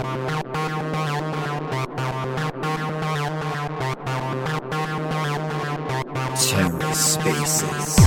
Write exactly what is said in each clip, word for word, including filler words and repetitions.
TerraSpaces.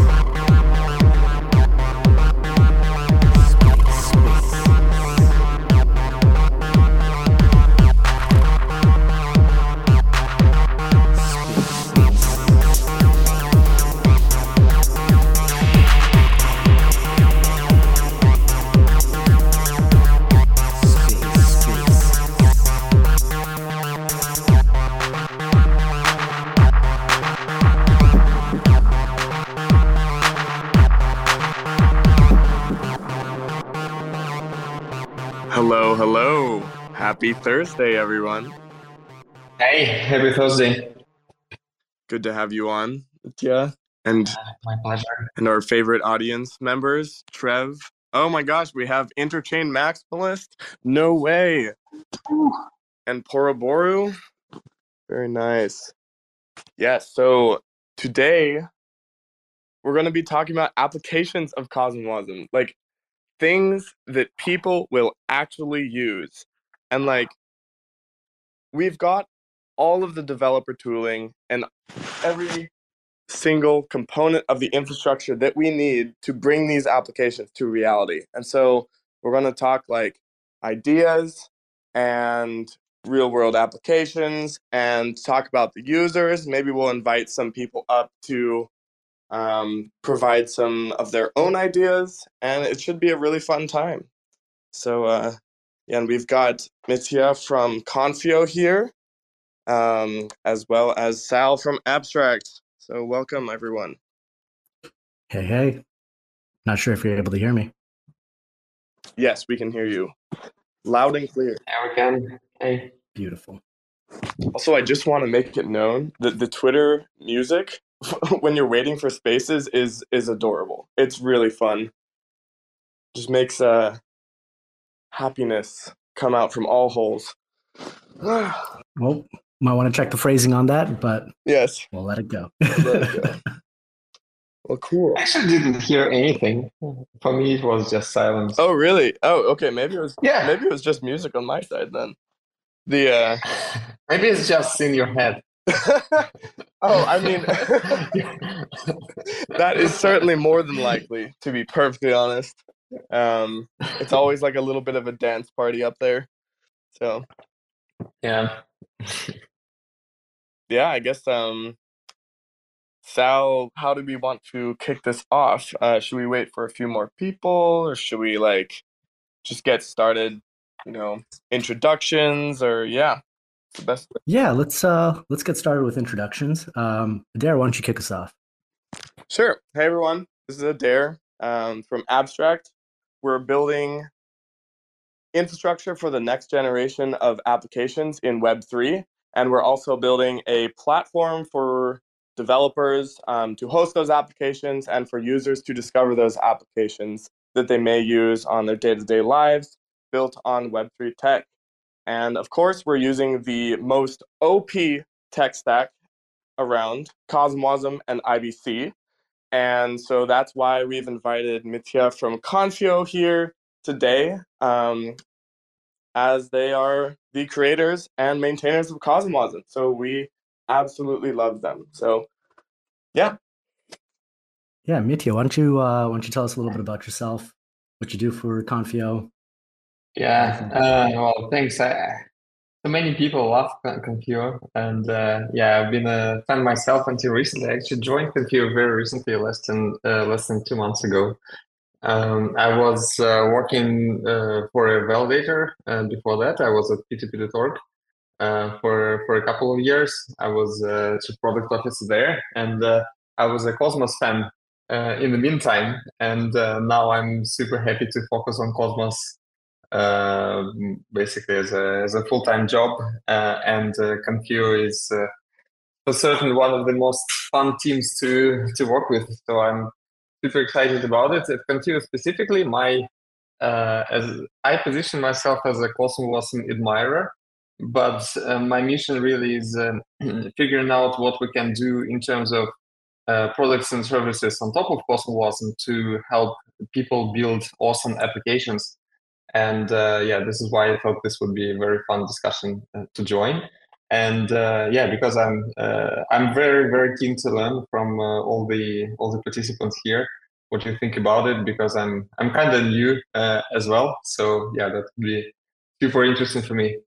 Hello, hello. Happy Thursday, everyone. Hey, happy Thursday. Good to have you on, Mitya. And uh, my pleasure. And our favorite audience members, Trev. Oh my gosh, we have Interchain Maximalist. No way. Ooh. And Poroboru. Very nice. Yes, so today we're going to be talking about applications of Cosmosm. Like, things that people will actually use. And like, we've got all of the developer tooling and every single component of the infrastructure that we need to bring these applications to reality. And so we're going to talk like ideas and real world applications and talk about the users. Maybe we'll invite some people up to um, provide some of their own ideas, and it should be a really fun time. So, uh, yeah, and we've got Mitya from Confio here, um, as well as Sal from Abstract. So welcome, everyone. Hey, hey. Not sure if you're able to hear me. Yes, we can hear you. Loud and clear. Yeah, we can. Hey. Beautiful. Also, I just want to make it known that the Twitter music when you're waiting for spaces is is adorable. It's really fun. Just makes uh happiness come out from all holes. Well, might want to check the phrasing on that, but yes, we'll let it go. let it go. Well, cool. I actually didn't hear anything. For me, it was just silence. Oh, really? Oh, okay. Maybe it was. Yeah. Maybe it was just music on my side then. The uh... maybe it's just in your head. Oh, I mean, that is certainly more than likely, to be perfectly honest. Um, it's always like a little bit of a dance party up there. So, yeah. Yeah, I guess, um, Sal, how do we want to kick this off? Uh, should we wait for a few more people, or should we, like, just get started, you know, introductions, or, yeah. The best way. Yeah, let's uh let's get started with introductions. Um, Adair, why don't you kick us off? Sure. Hey everyone, this is Adair um, from Abstract. We're building infrastructure for the next generation of applications in Web three, and we're also building a platform for developers um, to host those applications and for users to discover those applications that they may use on their day-to-day lives, built on Web three tech. And of course, we're using the most O P tech stack around, Cosmosm and I B C. And so that's why we've invited Mitya from Confio here today, um, as they are the creators and maintainers of Cosmosm. So we absolutely love them. So, yeah. Yeah, Mitya, why don't you uh, why don't you tell us a little bit about yourself, what you do for Confio? Yeah, uh, well, thanks. I, so many people love Confio, and uh, yeah, I've been a fan myself until recently. I actually joined Confio very recently, less than uh, less than two months ago. Um, I was uh, working uh, for a validator, and before that, I was at P two P dot org uh, for for a couple of years. I was uh, chief product officer there, and uh, I was a Cosmos fan uh, in the meantime. And uh, now I'm super happy to focus on Cosmos. Uh, basically as a as a full time job, uh, and uh, Confio is uh, for certain one of the most fun teams to to work with. So I'm super excited about it. At Confio specifically, my uh, as I position myself as a Cosmos admirer, but uh, my mission really is um, figuring out what we can do in terms of uh, products and services on top of Cosmos to help people build awesome applications. And uh, yeah, this is why I thought this would be a very fun discussion uh, to join. And uh, yeah, because I'm uh, I'm very very keen to learn from uh, all the all the participants here what you think about it, because I'm I'm kind of new uh, as well. So yeah, that would be super interesting for me.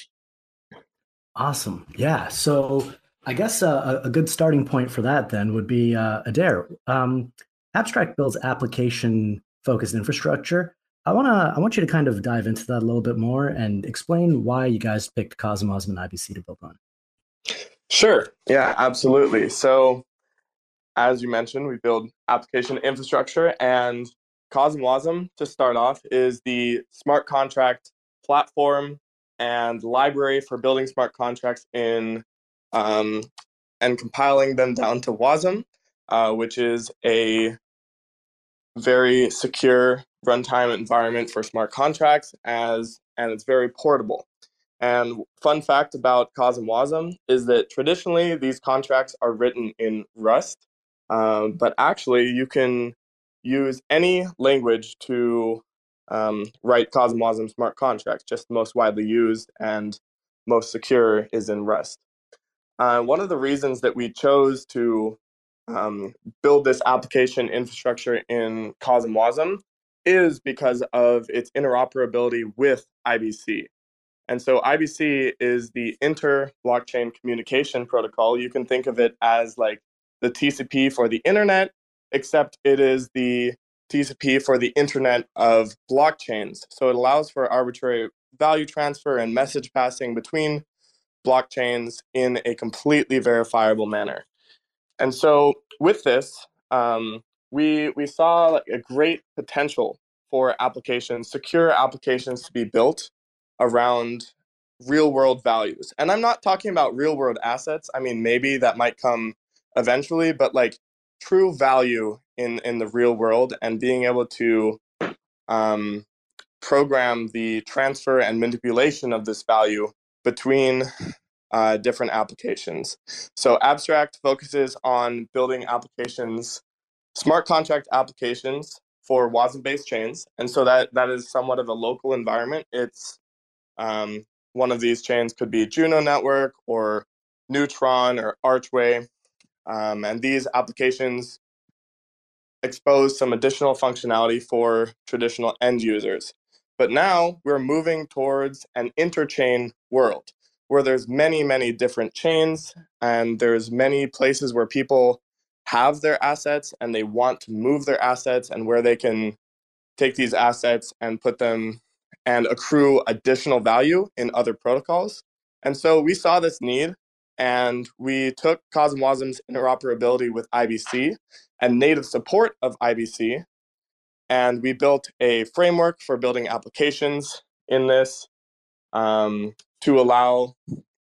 Awesome. Yeah. So I guess uh, a, a good starting point for that then would be uh, Adair. Um, Abstract builds application focused infrastructure. I wanna I want you to kind of dive into that a little bit more and explain why you guys picked Cosmos and I B C to build on. Sure. Yeah, absolutely. So as you mentioned, we build application infrastructure, and CosmWasm, to start off, is the smart contract platform and library for building smart contracts in um, and compiling them down to Wasm, uh, which is a very secure runtime environment for smart contracts, as and it's very portable. And fun fact about CosmWasm is that traditionally these contracts are written in Rust, um, but actually you can use any language to um, write CosmWasm smart contracts. Just the most widely used and most secure is in Rust. Uh, one of the reasons that we chose to um, build this application infrastructure in CosmWasm is because of its interoperability with I B C. And so I B C is the inter-blockchain communication protocol. You can think of it as like the T C P for the internet, except it is the T C P for the internet of blockchains. So it allows for arbitrary value transfer and message passing between blockchains in a completely verifiable manner. And so with this, um, we we saw like a great potential for applications, secure applications to be built around real world values. And I'm not talking about real world assets. I mean, maybe that might come eventually, but like true value in, in the real world, and being able to um, program the transfer and manipulation of this value between uh, different applications. So Abstract focuses on building applications, smart contract applications for Wasm-based chains. And so that, that is somewhat of a local environment. It's um, one of these chains could be Juno Network or Neutron or Archway. Um, and these applications expose some additional functionality for traditional end users. But now we're moving towards an interchain world where there's many, many different chains, and there's many places where people have their assets and they want to move their assets, and where they can take these assets and put them and accrue additional value in other protocols. And so we saw this need, and we took CosmWasm's interoperability with I B C and native support of I B C, and we built a framework for building applications in this um, to allow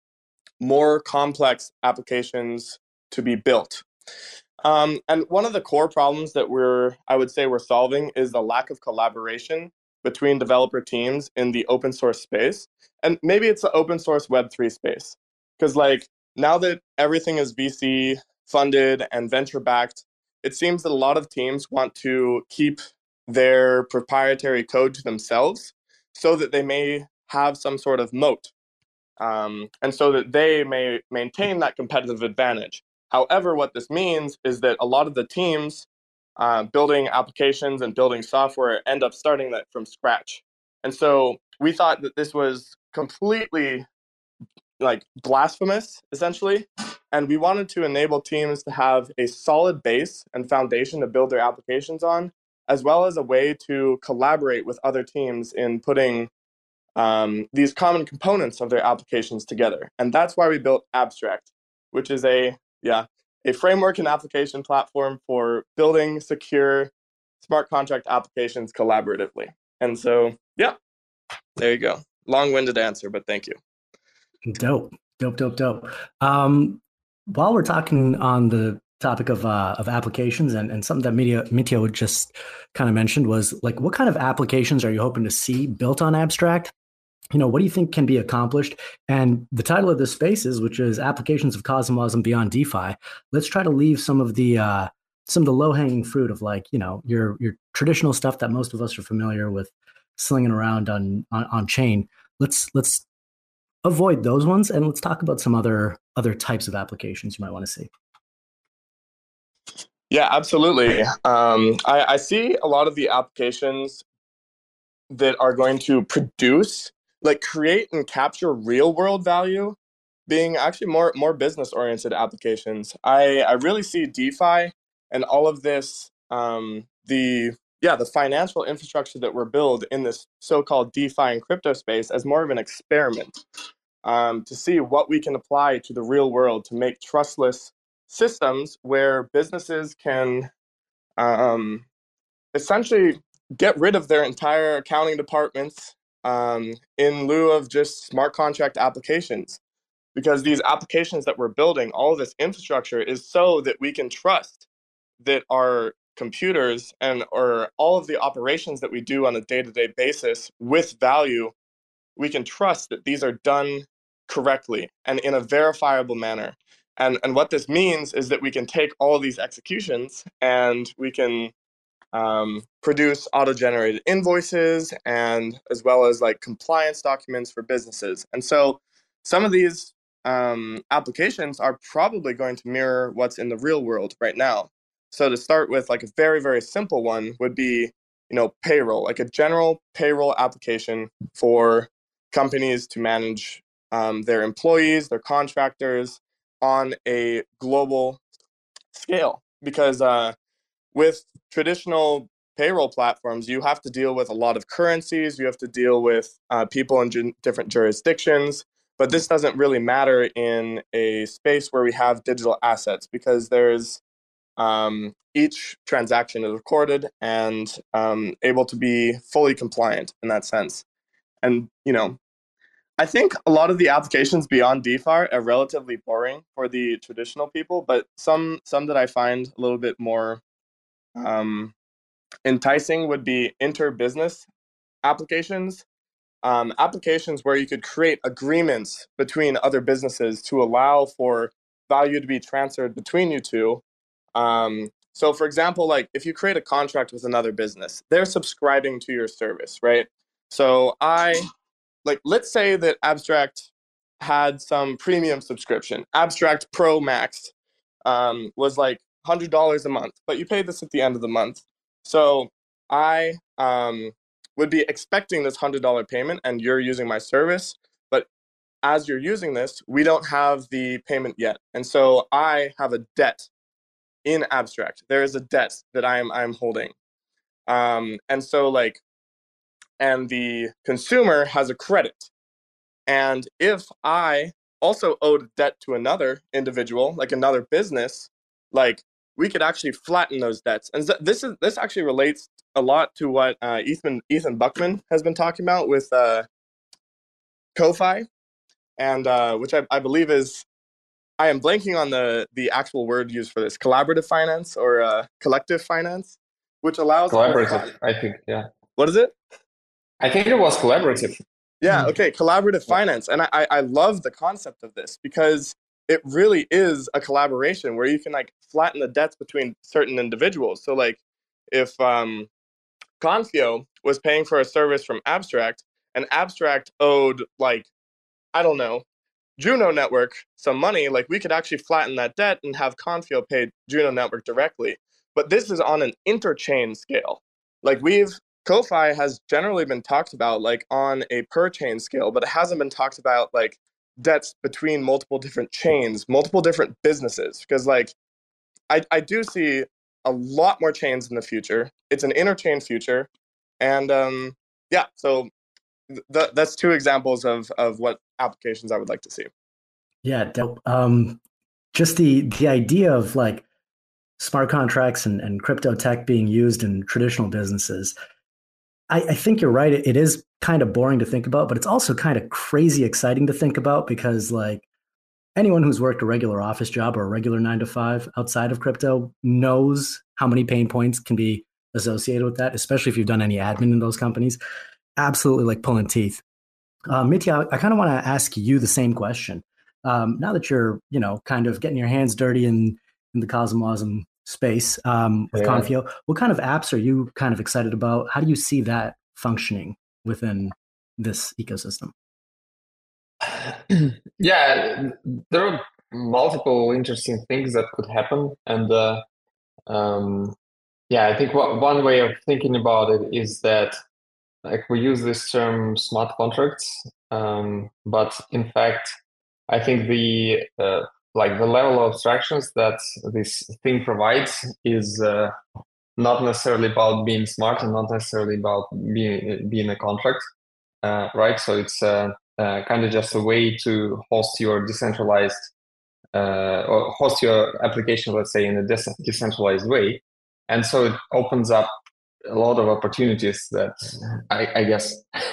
more complex applications to be built. Um, and one of the core problems that we're, I would say we're solving, is the lack of collaboration between developer teams in the open source space. And maybe it's the open source Web three space. Because like now that everything is V C funded and venture backed, it seems that a lot of teams want to keep their proprietary code to themselves so that they may have some sort of moat. Um, and so that they may maintain that competitive advantage. However, what this means is that a lot of the teams uh, building applications and building software end up starting that from scratch. And so we thought that this was completely like blasphemous, essentially. And we wanted to enable teams to have a solid base and foundation to build their applications on, as well as a way to collaborate with other teams in putting um, these common components of their applications together. And that's why we built Abstract, which is a, yeah, a framework and application platform for building secure smart contract applications collaboratively. And so, yeah, there you go. Long-winded answer, but thank you. Dope, dope, dope, dope. Um, while we're talking on the topic of uh, of applications, and, and something that Meteor, Meteor just kind of mentioned was like, what kind of applications are you hoping to see built on Abstract? You know, what do you think can be accomplished? And the title of this space is, which is Applications of CosmWasm Beyond DeFi. Let's try to leave some of the uh, some of the low hanging fruit of like, you know, your your traditional stuff that most of us are familiar with slinging around on, on on chain. Let's let's avoid those ones and let's talk about some other other types of applications you might want to see. Yeah, absolutely. Um, I, I see a lot of the applications that are going to produce, like create and capture real world value being actually more more business oriented applications. I, I really see DeFi and all of this, um, the yeah, the financial infrastructure that we're build in this so-called DeFi and crypto space as more of an experiment um, to see what we can apply to the real world to make trustless systems where businesses can um, essentially get rid of their entire accounting departments um, in lieu of just smart contract applications. Because these applications that we're building, all of this infrastructure is so that we can trust that our computers and or all of the operations that we do on a day-to-day basis with value, we can trust that these are done correctly and in a verifiable manner. And, and what this means is that we can take all of these executions and we can um, produce auto-generated invoices and as well as like compliance documents for businesses. And so some of these um, applications are probably going to mirror what's in the real world right now. So to start with, like a very, very simple one would be, you know, payroll, like a general payroll application for companies to manage um, their employees, their contractors on a global scale. Because uh, with traditional payroll platforms, you have to deal with a lot of currencies, you have to deal with uh, people in ju- different jurisdictions, but this doesn't really matter in a space where we have digital assets because there's um, each transaction is recorded and um, able to be fully compliant in that sense. And, you know, I think a lot of the applications beyond DeFi are relatively boring for the traditional people, but some some that I find a little bit more um, enticing would be inter-business applications, um, applications where you could create agreements between other businesses to allow for value to be transferred between you two. Um, so for example, like if you create a contract with another business, they're subscribing to your service, right? So I, like, let's say that Abstract had some premium subscription, Abstract Pro Max um, was like one hundred dollars a month, but you pay this at the end of the month. So I um, would be expecting this one hundred dollars payment and you're using my service, but as you're using this, we don't have the payment yet. And so I have a debt in Abstract. There is a debt that I'm I'm holding. Um, and so like, and the consumer has a credit. And if I also owed debt to another individual, like another business, like we could actually flatten those debts. And this is this actually relates a lot to what uh, Ethan Ethan Buckman has been talking about with uh, Ko-Fi, and uh, which I, I believe is, I am blanking on the the actual word used for this, collaborative finance or uh, collective finance, which allows collaborative. I think, yeah. What is it? I think it was collaborative. Yeah, okay, collaborative finance. And I, I love the concept of this because it really is a collaboration where you can like flatten the debts between certain individuals. So like if um, Confio was paying for a service from Abstract and Abstract owed like, I don't know, Juno Network some money, like we could actually flatten that debt and have Confio pay Juno Network directly. But this is on an interchain scale. Like we've Ko-Fi has generally been talked about like on a per chain scale, but it hasn't been talked about like debts between multiple different chains, multiple different businesses. Because like I, I do see a lot more chains in the future. It's an interchain future. And um, yeah, so th- that's two examples of, of what applications I would like to see. Yeah, dope. Um, just the the idea of like smart contracts and, and crypto tech being used in traditional businesses. I, I think you're right. It, it is kind of boring to think about, but it's also kind of crazy exciting to think about because like anyone who's worked a regular office job or a regular nine to five outside of crypto knows how many pain points can be associated with that, especially if you've done any admin in those companies. Absolutely like pulling teeth. Uh, Mitya, I kind of want to ask you the same question. Um, now that you're, you know, kind of getting your hands dirty in, in the Cosmwasm space um, with yeah. Confio, what kind of apps are you kind of excited about? How do you see that functioning within this ecosystem? Yeah, there are multiple interesting things that could happen, and uh, um, yeah, I think what, one way of thinking about it is that like we use this term smart contracts, um, but in fact, I think the uh, like the level of abstractions that this thing provides is uh, not necessarily about being smart and not necessarily about being being a contract, uh, right? So it's uh, uh, kind of just a way to host your decentralized uh, or host your application, let's say, in a de- decentralized way, and so it opens up a lot of opportunities that I, I guess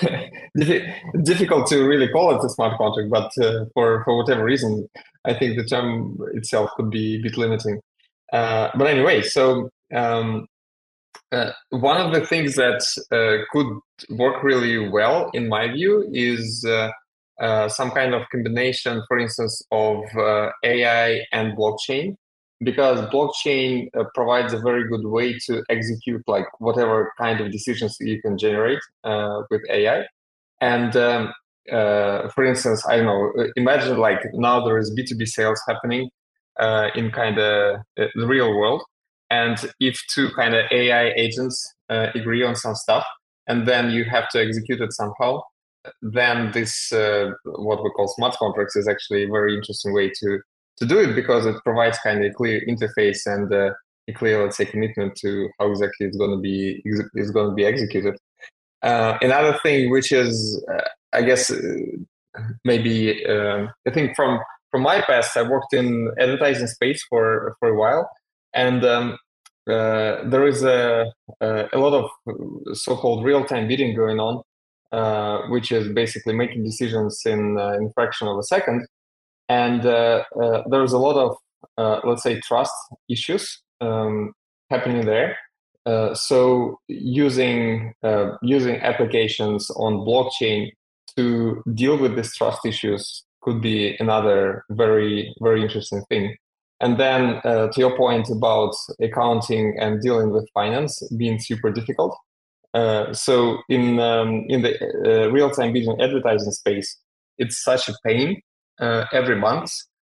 difficult to really call it a smart contract, but uh, for for whatever reason, I think the term itself could be a bit limiting. Uh, but anyway, so um, uh, one of the things that uh, could work really well, in my view, is uh, uh, some kind of combination, for instance, of uh, A I and blockchain, because blockchain uh, provides a very good way to execute like whatever kind of decisions you can generate uh, with A I. And um, uh, for instance, I don't know, imagine like now there is B two B sales happening uh, in kind of uh, the real world. And if two kind of A I agents uh, agree on some stuff, and then you have to execute it somehow, then this uh, what we call smart contracts is actually a very interesting way to to do it, because it provides kind of a clear interface and uh, a clear, let's say, commitment to how exactly it's going to be is going to be executed. Uh, another thing, which is, uh, I guess, uh, maybe uh, I think from from my past, I worked in advertising space for for a while, and um, uh, there is a a, a lot of so-called real-time bidding going on, uh, which is basically making decisions in uh, in fraction of a second, and uh, uh, there's a lot of uh, let's say trust issues um, happening there. Uh, so using uh, using applications on blockchain to deal with these trust issues could be another very very interesting thing. And then uh, to your point about accounting and dealing with finance being super difficult. Uh, so in um, in the uh, real-time bidding advertising space, it's such a pain uh, every month.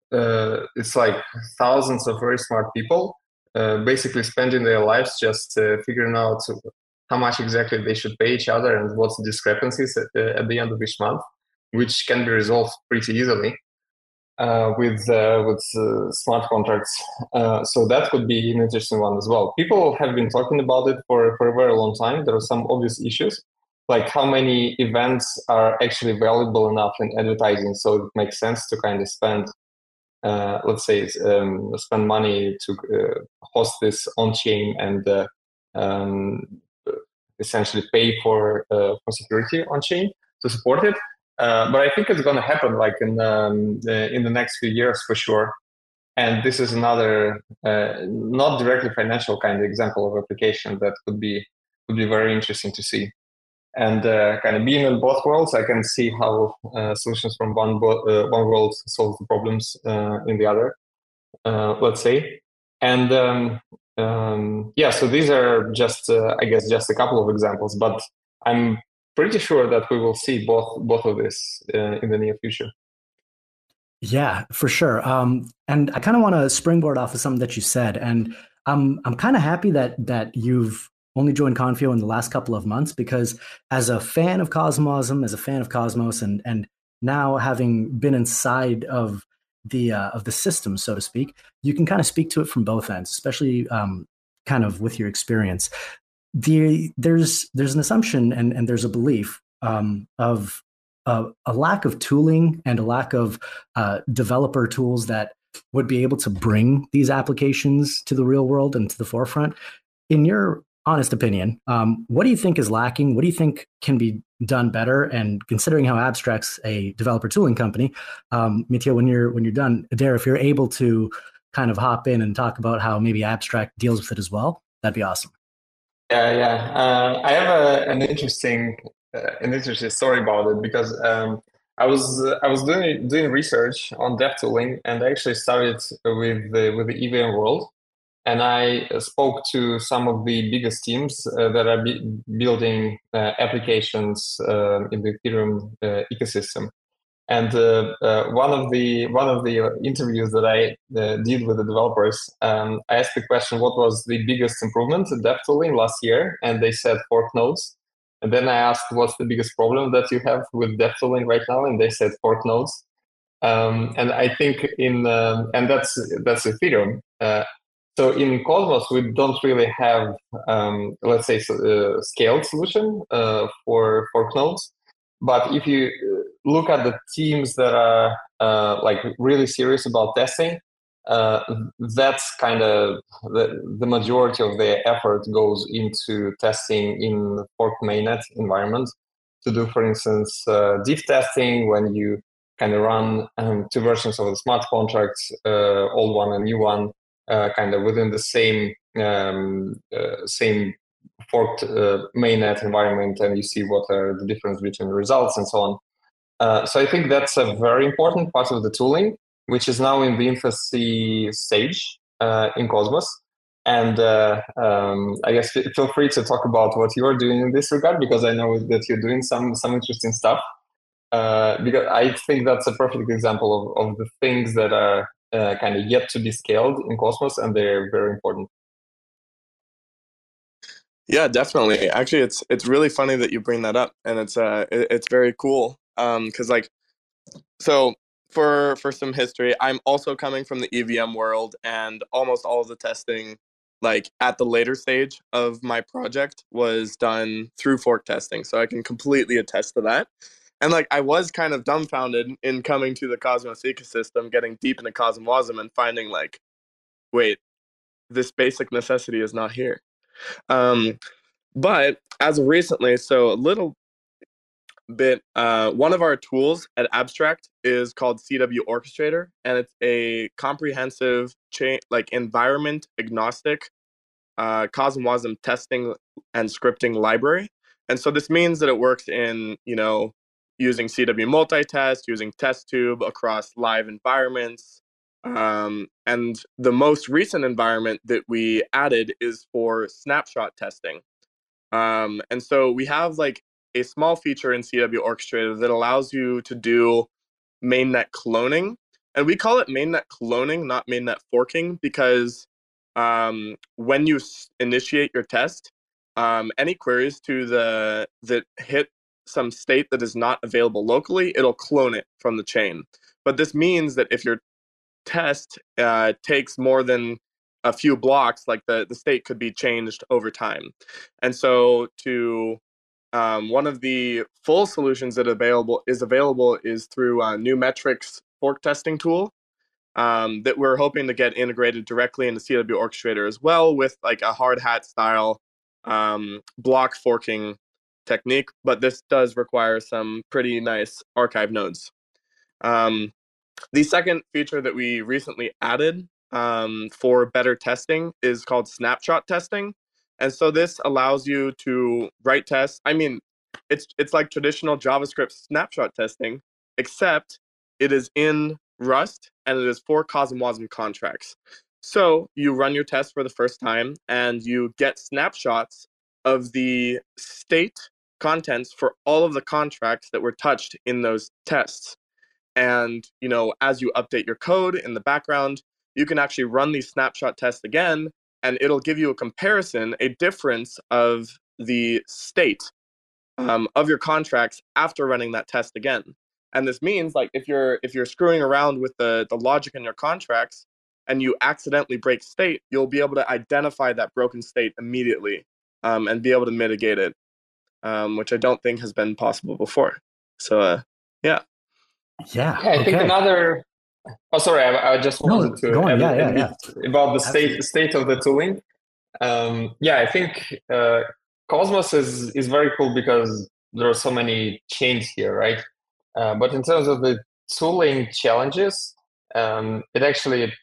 Uh, it's like thousands of very smart people uh, basically spending their lives just uh, figuring out how much exactly they should pay each other and what's the discrepancies at, uh, at the end of each month, which can be resolved pretty easily uh, with uh, with uh, smart contracts. Uh, so that could be an interesting one as well. People have been talking about it for, for a very long time. There are some obvious issues, like how many events are actually valuable enough in advertising so it makes sense to kind of spend Uh, let's say, um, spend money to uh, host this on-chain and uh, um, essentially pay for uh, for security on-chain to support it. Uh, but I think it's going to happen like in um, the, in the next few years for sure. And this is another uh, not directly financial kind of example of application that could be would be very interesting to see. And uh, kind of being in both worlds, I can see how uh, solutions from one bo- uh, one world solve the problems uh, in the other. Uh, let's say, and um, um, yeah. So these are just, uh, I guess, just a couple of examples, but I'm pretty sure that we will see both both of this uh, in the near future. Yeah, for sure. Um, and I kind of want to springboard off of something that you said, and I'm I'm kind of happy that that you've only joined Konfio in the last couple of months, because as a fan of Cosmosm, as a fan of Cosmos, and and now having been inside of the uh, of the system, so to speak, you can kind of speak to it from both ends, especially um, kind of with your experience. The there's there's an assumption and and there's a belief um, of uh, a lack of tooling and a lack of uh, developer tools that would be able to bring these applications to the real world and to the forefront. In your honest opinion, um, what do you think is lacking? What do you think can be done better? And considering how Abstract's a developer tooling company, um, Mitya, when you're when you're done, Adair, if you're able to kind of hop in and talk about how maybe Abstract deals with it as well, that'd be awesome. Yeah, yeah. Uh, I have a, an interesting uh, an interesting story about it, because um, I was uh, I was doing doing research on dev tooling, and I actually started with the, with the E V M world. and I spoke to some of the biggest teams uh, that are building uh, applications uh, in the Ethereum uh, ecosystem. And uh, uh, one of the one of the interviews that I uh, did with the developers, um, I asked the question, "What was the biggest improvement in dev tooling last year?" And they said fork nodes. And then I asked, "What's the biggest problem that you have with dev tooling right now?" And they said fork nodes. Um, and I think in um, and that's that's Ethereum. Uh, so in Cosmos, we don't really have, um, let's say, a scaled solution uh, for fork nodes. But if you look at the teams that are uh, like really serious about testing, uh, that's kind of the, the majority of their effort goes into testing in fork mainnet environment to do, for instance, uh, diff testing when you kind of run um, two versions of the smart contracts, uh, old one and new one, uh, kind of within the same um, uh, same forked uh, mainnet environment, and you see what are the difference between the results and so on. Uh, so I think that's a very important part of the tooling, which is now in the infancy stage uh, in Cosmos. And uh, um, I guess feel free to talk about what you're doing in this regard, because I know that you're doing some some interesting stuff. Uh, because I think that's a perfect example of, of the things that are uh, kind of yet to be scaled in Cosmos, and they're very important. Yeah, definitely. Actually, it's it's really funny that you bring that up, and it's uh it, it's very cool. Um, because like, so for for some history, I'm also coming from the E V M world, and almost all of the testing, like at the later stage of my project, was done through fork testing. So I can completely attest to that. And like, I was kind of dumbfounded in coming to the Cosmos ecosystem, getting deep into Cosmosm, and finding like, wait, this basic necessity is not here. Um, but as of recently, so a little bit, uh, one of our tools at Abstract is called C W Orchestrator, and it's a comprehensive chain, like environment agnostic uh, Cosmosm testing and scripting library. And so this means that it works in, you know, using C W multitest, using test tube across live environments. Um, and the most recent environment that we added is for snapshot testing. Um, and so we have like a small feature in C W Orchestrator that allows you to do mainnet cloning. And we call it mainnet cloning, not mainnet forking, because um, when you s- initiate your test, um, any queries to the that hit some state that is not available locally, it'll clone it from the chain. But this means that if your test uh, takes more than a few blocks, like the, the state could be changed over time. And so to um, one of the full solutions that available is available is through uh, NuMetrics fork testing tool um, that we're hoping to get integrated directly into C W Orchestrator as well, with like a hard hat style um, block forking technique. But this does require some pretty nice archive nodes. Um, the second feature that we recently added um, for better testing is called snapshot testing. And so this allows you to write tests. I mean, it's it's like traditional JavaScript snapshot testing, except it is in Rust and it is for Cosmosm contracts. So you run your test for the first time and you get snapshots of the state contents for all of the contracts that were touched in those tests. And, you know, as you update your code in the background, you can actually run these snapshot tests again, and it'll give you a comparison, a difference of the state um, of your contracts after running that test again. And this means, like, if you're if you're screwing around with the the logic in your contracts and you accidentally break state, you'll be able to identify that broken state immediately um, and be able to mitigate it, um, which I don't think has been possible before. So, uh, yeah. Yeah. Yeah, I okay. think another. Oh, sorry, I, I just No, wanted to go on. add, Yeah, yeah, a bit yeah. about the state Absolutely. state of the tooling. Um, yeah, I think uh, Cosmos is is very cool because there are so many chains here, right? Uh, but in terms of the tooling challenges, um, it actually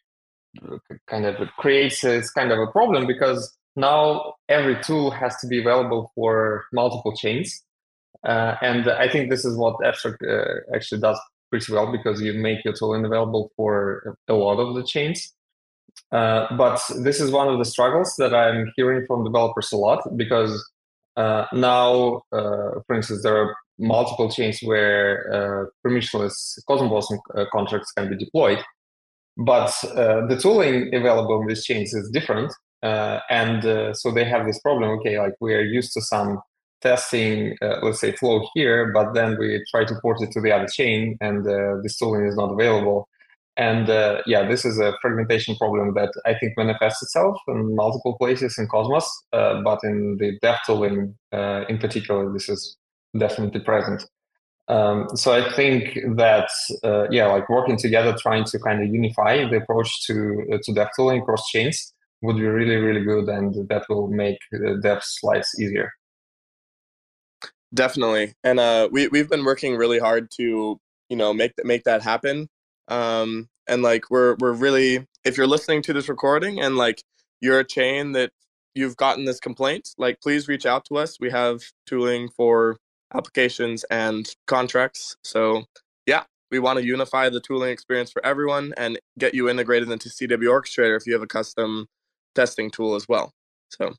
kind of creates this kind of a problem because now every tool has to be available for multiple chains. Uh, and I think this is what Abstract uh, actually does pretty well, because you make your tooling available for a lot of the chains. Uh, but this is one of the struggles that I'm hearing from developers a lot, because uh, now, uh, for instance, there are multiple chains where uh, permissionless Cosmos Blossom uh, contracts can be deployed, but uh, the tooling available in these chains is different. Uh, and uh, so they have this problem, okay, like we are used to some testing, uh, let's say, flow here, but then we try to port it to the other chain, and uh, this tooling is not available. And uh, yeah, this is a fragmentation problem that I think manifests itself in multiple places in Cosmos, uh, but in the dev tooling uh, in particular, this is definitely present. Um, so I think that, uh, yeah, like working together, trying to kind of unify the approach to uh, to dev tooling across chains would be really, really good, and that will make uh, devs' lives easier. Definitely, and uh, we we've been working really hard to you know make that make that happen. Um, and like we're we're really, if you're listening to this recording and like you're a chain that you've gotten this complaint, like please reach out to us. We have tooling for applications and contracts. So yeah, we want to unify the tooling experience for everyone and get you integrated into C W Orchestrator if you have a custom testing tool as well. So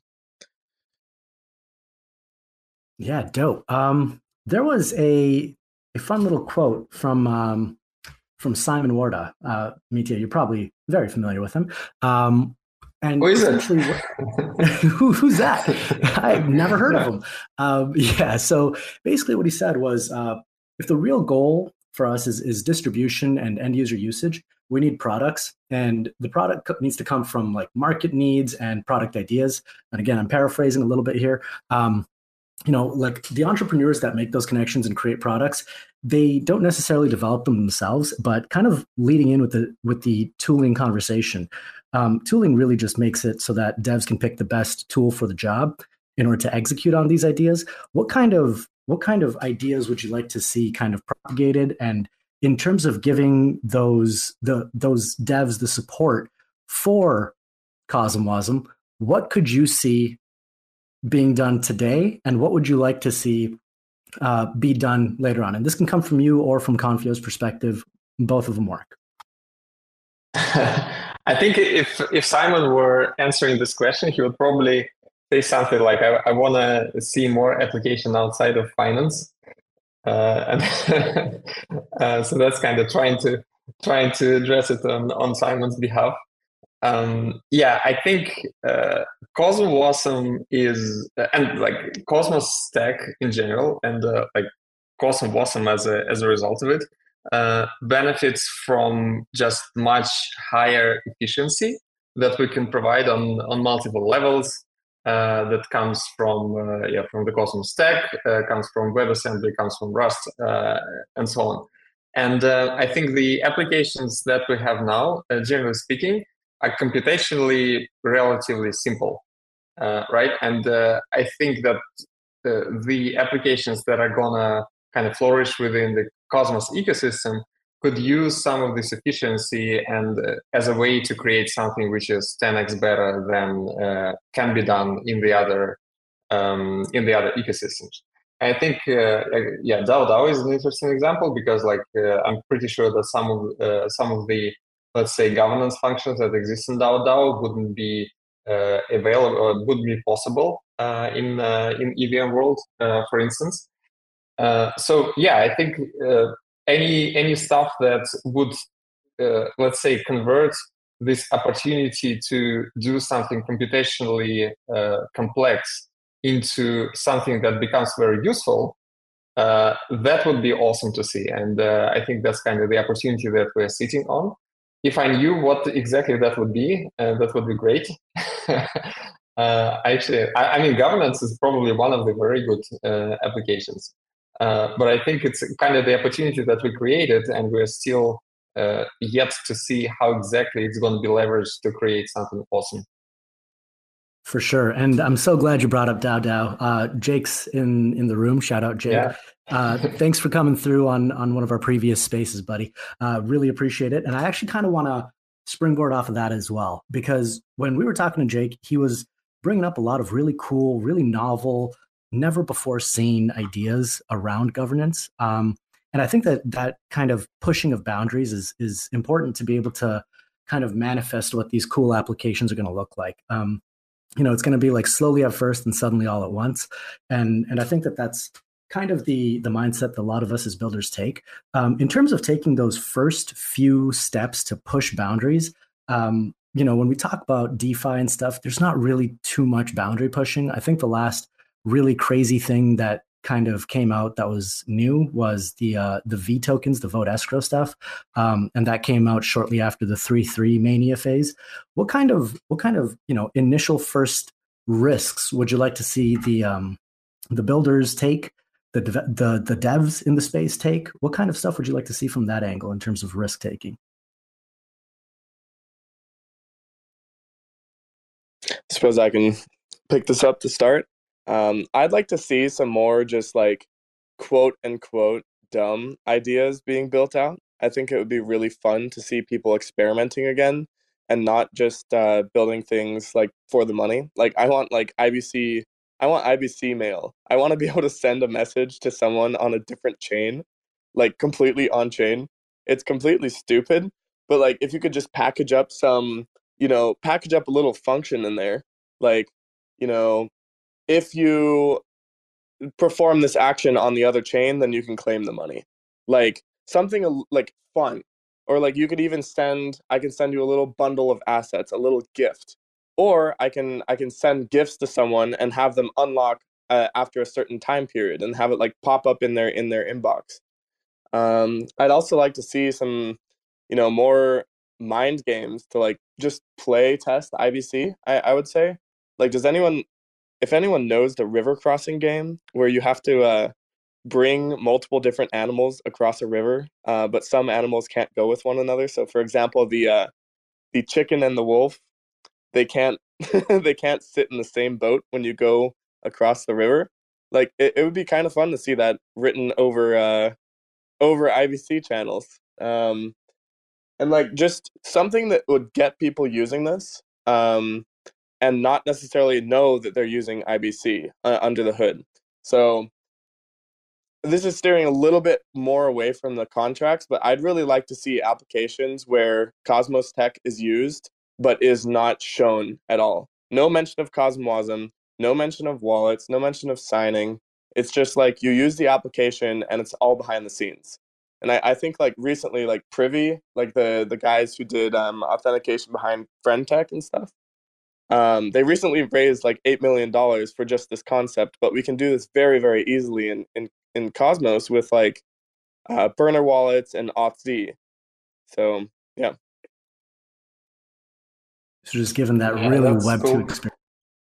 yeah, dope. Um, there was a a fun little quote from um, from Simon Warda. Uh, Mitya, you're probably very familiar with him. Um, and Who is essentially, who, who's that? I've never heard of him. Um, yeah. So basically, what he said was, uh, if the real goal for us is is distribution and end user usage, we need products, and the product needs to come from like market needs and product ideas. And again, I'm paraphrasing a little bit here. Um, you know, like the entrepreneurs that make those connections and create products, they don't necessarily develop them themselves, but kind of leading in with the with the tooling conversation. Um, tooling really just makes it so that devs can pick the best tool for the job in order to execute on these ideas. What kind of what kind of ideas would you like to see kind of propagated? And in terms of giving those the those devs the support for CosmWasm, what could you see being done today, and what would you like to see uh, be done later on? And this can come from you or from Konfio's perspective. Both of them work. I think if if Simon were answering this question, he would probably say something like, "I, I want to see more application outside of finance," uh, and uh, so that's kind of trying to trying to address it on on Simon's behalf. Um, yeah, I think uh, CosmWasm is, and like Cosmos stack in general, and uh, like CosmWasm as a as a result of it, uh, benefits from just much higher efficiency that we can provide on on multiple levels. Uh, that comes from uh, yeah from the Cosmos stack, uh, comes from WebAssembly, comes from Rust, uh, and so on. And uh, I think the applications that we have now, uh, generally speaking, are computationally relatively simple, uh, right? And uh, I think that uh, the applications that are gonna kind of flourish within the Cosmos ecosystem could use some of this efficiency and uh, as a way to create something which is ten x better than uh, can be done in the other um, in the other ecosystems. I think, uh, yeah, DAO DAO is an interesting example because, like, uh, I'm pretty sure that some of uh, some of the, let's say, governance functions that exist in DAO DAO wouldn't be uh, available or wouldn't be possible uh, in uh, in E V M world, uh, for instance. Uh, so yeah, I think uh, any any stuff that would, uh, let's say, convert this opportunity to do something computationally uh, complex into something that becomes very useful, uh, that would be awesome to see. And uh, I think that's kind of the opportunity that we're sitting on. If I knew what exactly that would be, uh, that would be great. uh, actually, I, I mean, governance is probably one of the very good uh, applications. Uh, but I think it's kind of the opportunity that we created, and we're still uh, yet to see how exactly it's going to be leveraged to create something awesome. For sure. And I'm so glad you brought up DAO DAO. Uh, Jake's in, in the room. Shout out, Jake. Yeah. uh, thanks for coming through on, on one of our previous spaces, buddy. Uh, really appreciate it. And I actually kind of want to springboard off of that as well, because when we were talking to Jake, he was bringing up a lot of really cool, really novel, never before seen ideas around governance. Um, and I think that that kind of pushing of boundaries is, is important to be able to kind of manifest what these cool applications are going to look like. Um, you know, it's going to be like slowly at first and suddenly all at once. And and I think that that's kind of the the mindset that a lot of us as builders take. Um, in terms of taking those first few steps to push boundaries, um, you know, when we talk about DeFi and stuff, there's not really too much boundary pushing. I think the last really crazy thing that kind of came out that was new was the uh, the V tokens, the vote escrow stuff, um, and that came out shortly after the three three mania phase. What kind of what kind of you know initial first risks would you like to see the um, the builders take, the the the devs in the space take? What kind of stuff would you like to see from that angle in terms of risk taking? I suppose I can pick this up to start. Um, I'd like to see some more just like quote unquote dumb ideas being built out. I think it would be really fun to see people experimenting again and not just uh, building things like for the money. Like I want like I B C, I want I B C mail. I want to be able to send a message to someone on a different chain, like completely on chain. It's completely stupid, but like if you could just package up some, you know, package up a little function in there, like, you know, if you perform this action on the other chain, then you can claim the money. Like something like fun. Or like you could even send, I can send you a little bundle of assets, a little gift. Or I can I can send gifts to someone and have them unlock uh, after a certain time period and have it like pop up in their in their inbox. Um, I'd also like to see some, you know, more mind games to like just play test I B C, I, I would say. Like, does anyone if anyone knows the river crossing game where you have to uh, bring multiple different animals across a river, uh, but some animals can't go with one another. So, for example, the uh, the chicken and the wolf, they can't they can't sit in the same boat when you go across the river. Like, it, it would be kind of fun to see that written over uh, over I B C channels, um, and like just something that would get people using this. Um, and not necessarily know that they're using I B C uh, under the hood. So this is steering a little bit more away from the contracts, but I'd really like to see applications where Cosmos tech is used, but is not shown at all. No mention of CosmWasm, no mention of wallets, no mention of signing. It's just like you use the application and it's all behind the scenes. And I, I think like recently, like Privy, like the, the guys who did um, authentication behind FriendTech and stuff, Um, they recently raised like eight million dollars for just this concept, but we can do this very, very easily in, in, in Cosmos with like uh, burner wallets and authz. So, yeah. So just given that Yeah, really that's Web cool. two experience.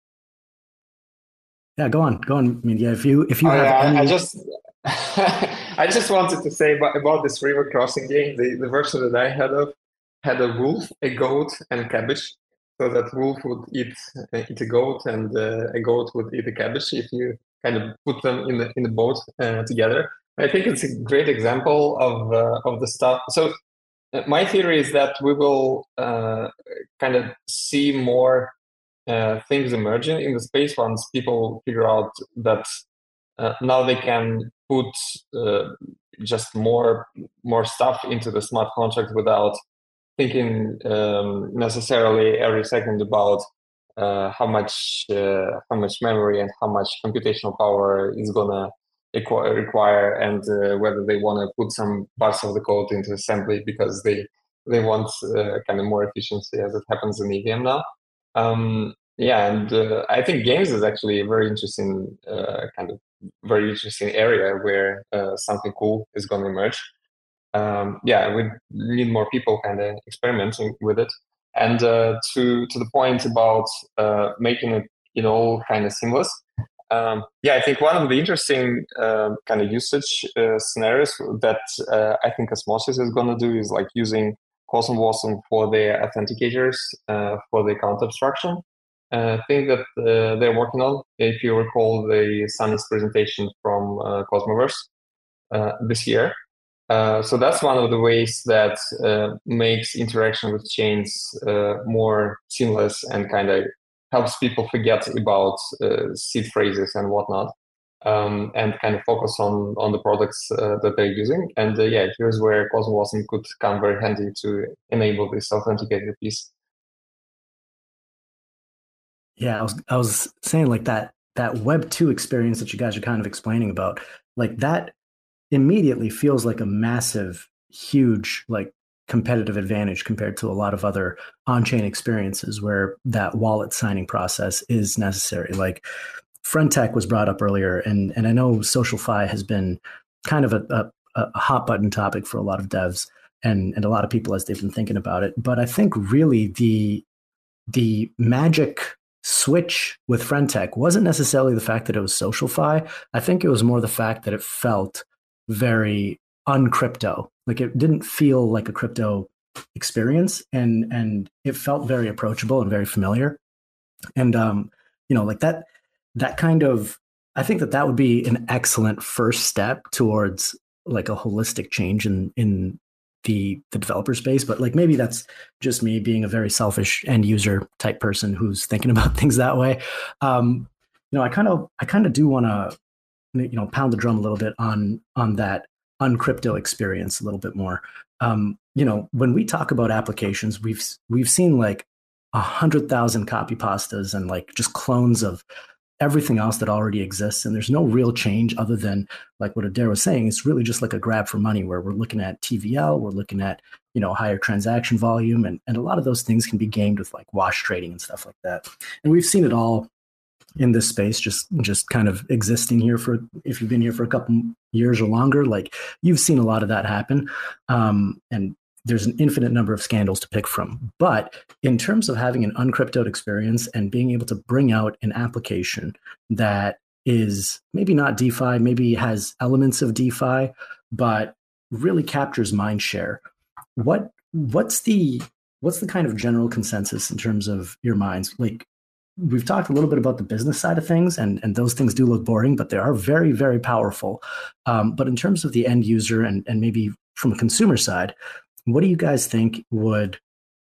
Yeah, go on, go on. I mean, yeah, if you if you Oh, have yeah, I, any, I just I just wanted to say about, about this river crossing game. The, the version that I had of had a wolf, a goat, and cabbage. So that wolf would eat uh, eat a goat, and uh, a goat would eat a cabbage if you kind of put them in the in the boat uh, together. I think it's a great example of uh, of the stuff. So uh, my theory is that we will uh, kind of see more uh, things emerging in the space once people figure out that uh, now they can put uh, just more more stuff into the smart contract without thinking um, necessarily every second about uh, how much uh, how much memory and how much computational power is gonna requ- require, and uh, whether they want to put some parts of the code into assembly because they they want uh, kind of more efficiency as it happens in E V M now. Um, yeah, and uh, I think games is actually a very interesting uh, kind of very interesting area where uh, something cool is going to emerge. Um, yeah, we need more people kind of experimenting with it. And uh, to to the point about uh, making it you know kind of seamless. Um, yeah, I think one of the interesting uh, kind of usage uh, scenarios that uh, I think Osmosis is going to do is like using CosmWasm for their authenticators uh, for the account abstraction. Uh, thing that uh, they're working on. If you recall the Sunny's presentation from uh, Cosmoverse uh, this year. Uh, so that's one of the ways that uh, makes interaction with chains uh, more seamless and kind of helps people forget about uh, seed phrases and whatnot. um, and kind of focus on on the products uh, that they're using. And uh, yeah, here's where CosmoWasm could come very handy to enable this authenticated piece. Yeah, I was I was saying like that that Web two experience that you guys are kind of explaining about, like that immediately feels like a massive, huge, like competitive advantage compared to a lot of other on-chain experiences where that wallet signing process is necessary. Like Friendtech was brought up earlier, and and I know SocialFi has been kind of a, a, a hot button topic for a lot of devs and and a lot of people as they've been thinking about it. But I think really the the magic switch with Friendtech wasn't necessarily the fact that it was SocialFi. I think it was more the fact that it felt very uncrypto. Like it didn't feel like a crypto experience, and and it felt very approachable and very familiar. And um, you know, like that that kind of I think that that would be an excellent first step towards like a holistic change in in the the developer space. But like maybe that's just me being a very selfish end user type person who's thinking about things that way. Um, you know, I kind of I kind of do want to you know pound the drum a little bit on on that uncrypto experience a little bit more. Um, you know, when we talk about applications, we've we've seen like a hundred thousand copy pastas and like just clones of everything else that already exists. And there's no real change other than like what Adair was saying. It's really just like a grab for money where we're looking at T V L, we're looking at, you know, higher transaction volume. And, and a lot of those things can be gamed with like wash trading and stuff like that. And we've seen it all in this space, just just kind of existing here for, if you've been here for a couple years or longer, like you've seen a lot of that happen. Um, and there's an infinite number of scandals to pick from. But in terms of having an uncryptoed experience and being able to bring out an application that is maybe not DeFi, maybe has elements of DeFi, but really captures mind share, what what's the what's the kind of general consensus in terms of your minds? Like we've talked a little bit about the business side of things, and, and those things do look boring, but they are very, very powerful. Um, but in terms of the end user and, and maybe from a consumer side, what do you guys think would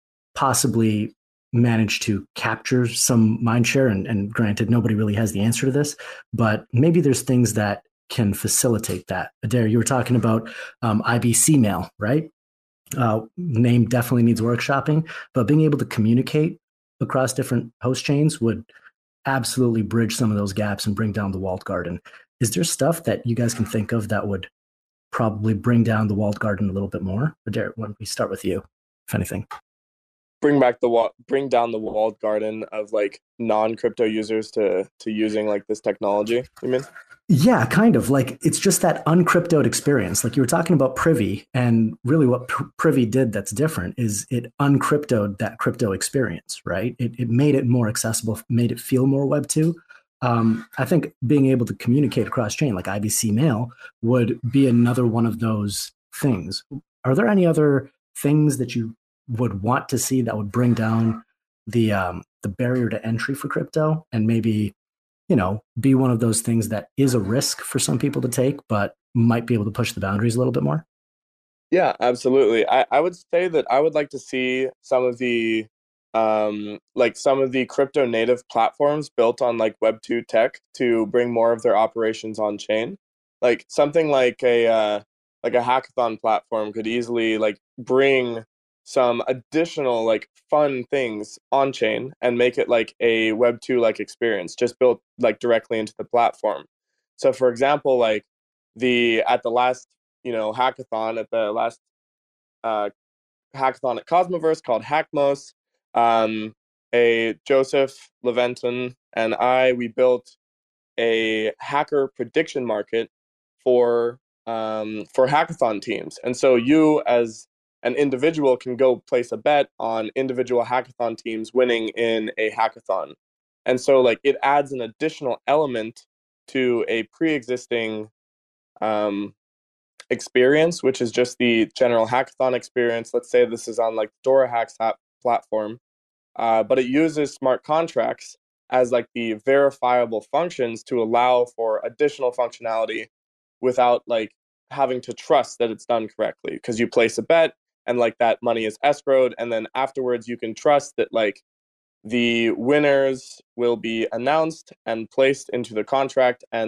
possibly manage to capture some mindshare? And, and granted, nobody really has the answer to this, but maybe there's things that can facilitate that. Adair, you were talking about um, I B C mail, right? Uh, name definitely needs workshopping, but being able to communicate across different host chains would absolutely bridge some of those gaps and bring down the walled garden. Is there stuff that you guys can think of that would probably bring down the walled garden a little bit more? Adair, why don't we start with you, if anything? Bring back the wall, bring down the walled garden of like non-crypto users to to using like this technology. You mean? Yeah, kind of. Like it's just that uncryptoed experience. Like you were talking about Privy, and really what Privy did that's different is it uncryptoed that crypto experience, right? It it made it more accessible, made it feel more Web two. Um, I think being able to communicate across chain like I B C Mail would be another one of those things. Are there any other things that you would want to see that would bring down the um, the barrier to entry for crypto and maybe, you know, be one of those things that is a risk for some people to take, but might be able to push the boundaries a little bit more? Yeah, absolutely. I, I would say that I would like to see some of the um like some of the crypto native platforms built on like Web two tech to bring more of their operations on chain. Like something like a uh like a hackathon platform could easily like bring some additional like fun things on chain and make it like a Web two like experience just built like directly into the platform. So for example, like the at the last, you know, hackathon at the last uh hackathon at Cosmoverse called Hackmos. Um, a Joseph Leventon and I, we built a hacker prediction market for um, for hackathon teams. And so you, as an individual, can go place a bet on individual hackathon teams winning in a hackathon. And so, like, it adds an additional element to a pre-existing um, experience, which is just the general hackathon experience. Let's say this is on like Dora Hacks app platform, uh, but it uses smart contracts as like the verifiable functions to allow for additional functionality without like having to trust that it's done correctly, because you place a bet and like that money is escrowed, and then afterwards you can trust that like the winners will be announced and placed into the contract, and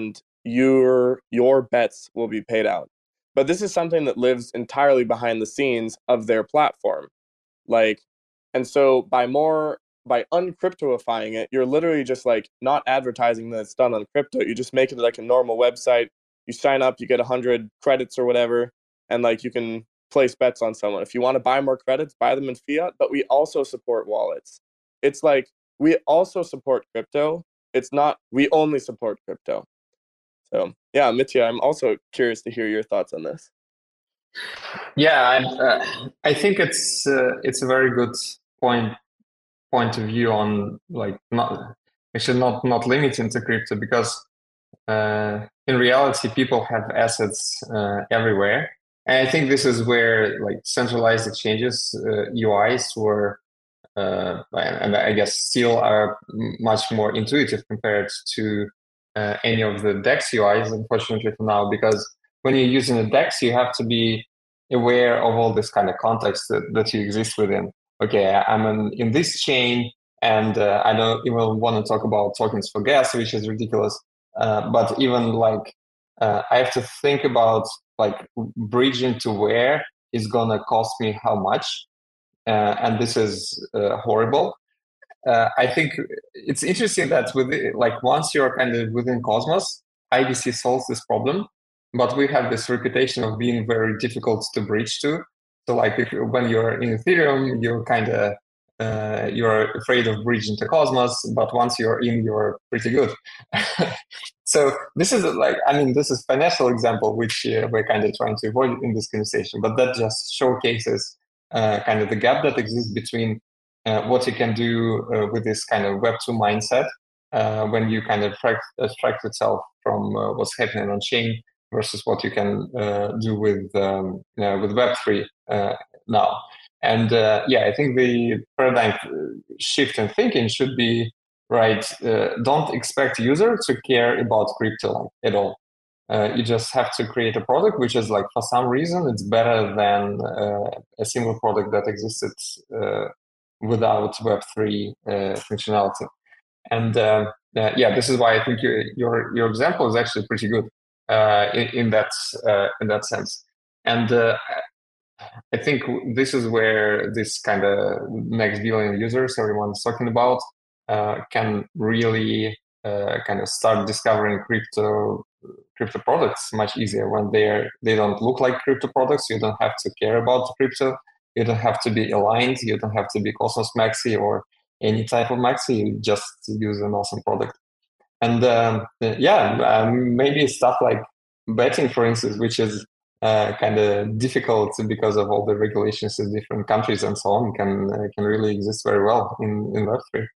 your your bets will be paid out. But this is something that lives entirely behind the scenes of their platform. Like, and so by more by uncryptoifying it, you're literally just like not advertising that it's done on crypto. You just make it like a normal website. You sign up, you get a hundred credits or whatever, and like you can place bets on someone. If you want to buy more credits, buy them in fiat. But we also support wallets. It's like we also support crypto. It's not we only support crypto. So yeah, Mitya, I'm also curious to hear your thoughts on this. Yeah, I, uh, I think it's uh, it's a very good point point of view on like not actually not not limiting to crypto, because uh, in reality people have assets uh, everywhere, and I think this is where like centralized exchanges uh, U Is were uh, and I guess still are much more intuitive compared to uh, any of the DEX U Is, unfortunately for now, because when you're using a DEX, you have to be aware of all this kind of context that, that you exist within. Okay, I'm in, in this chain, and uh, I don't even want to talk about tokens for gas, which is ridiculous. Uh, but even like, uh, I have to think about like bridging to where is gonna cost me how much, uh, and this is uh, horrible. Uh, I think it's interesting that with like once you're kind of within Cosmos, I B C solves this problem, but we have this reputation of being very difficult to bridge to. So like if when you're in Ethereum, you're kind of uh, you're afraid of bridging to Cosmos, but once you're in, you're pretty good. So this is like, I mean, this is financial example which uh, we're kind of trying to avoid in this conversation, but that just showcases uh, kind of the gap that exists between uh, what you can do uh, with this kind of Web two mindset uh, when you kind of abstract yourself from uh, what's happening on chain versus what you can uh, do with um, you know, with Web three uh, now. And uh, yeah, I think the paradigm shift in thinking should be right. Uh, don't expect users to care about crypto at all. Uh, you just have to create a product which is like for some reason it's better than uh, a single product that existed uh, without Web three uh, functionality. And uh, uh, yeah, this is why I think your your, your example is actually pretty good uh, in, in that uh, in that sense. And uh, I think this is where this kind of next billion users everyone's talking about uh, can really uh, kind of start discovering crypto crypto products much easier when they're they don't look like crypto products. You don't have to care about crypto. You don't have to be aligned. You don't have to be Cosmos Maxi or any type of Maxi. You just use an awesome product. And um, yeah, um, maybe stuff like betting, for instance, which is uh, kind of difficult because of all the regulations in different countries and so on, can uh, can really exist very well in in Web three.